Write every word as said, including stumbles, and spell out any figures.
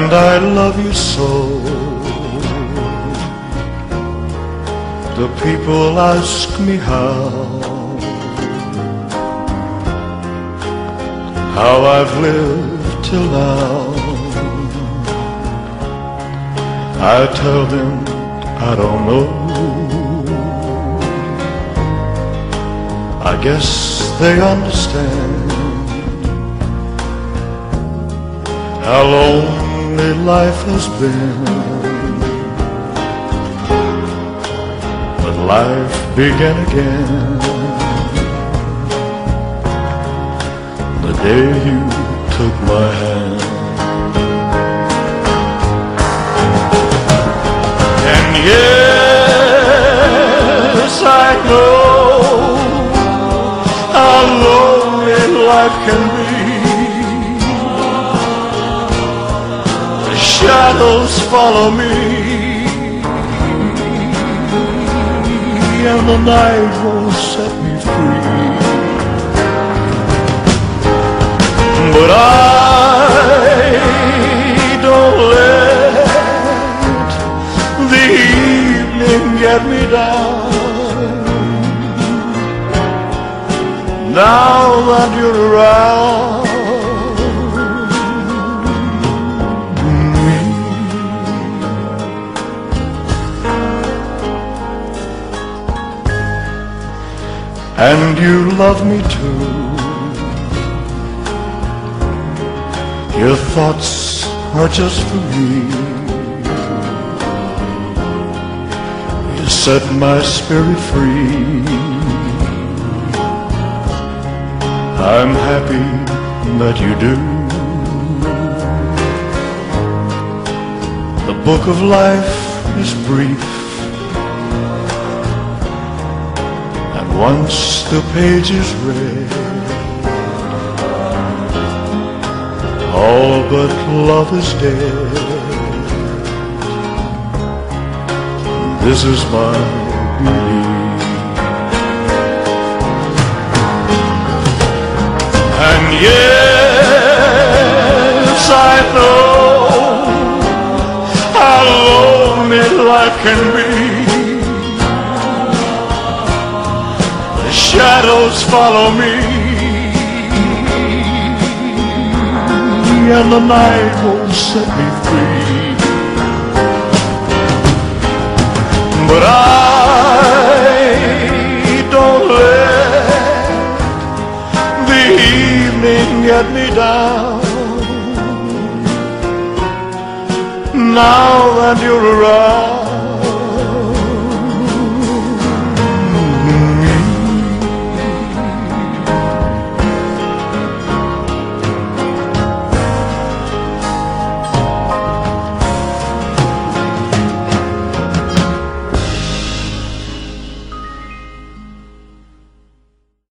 and I love you so. The people ask me how, how I've lived till now. I tell them I don't know. I guess they understand how lonely life has been. But life began again the day you took my hand. And yes, I know how lonely life can be. The shadows follow me, and the night won't set me free. But I don't let the evening get me down. Now that you're around me, and you love me too. Your thoughts are just for me. You set my spirit free. I'm happy that you do. The book of life is brief, and once the page is read, all but love is dead. This is my belief. And yes, I know how lonely life can be. The shadows follow me, and the night won't set me free. But I don't let the evening get me down. Now that you're around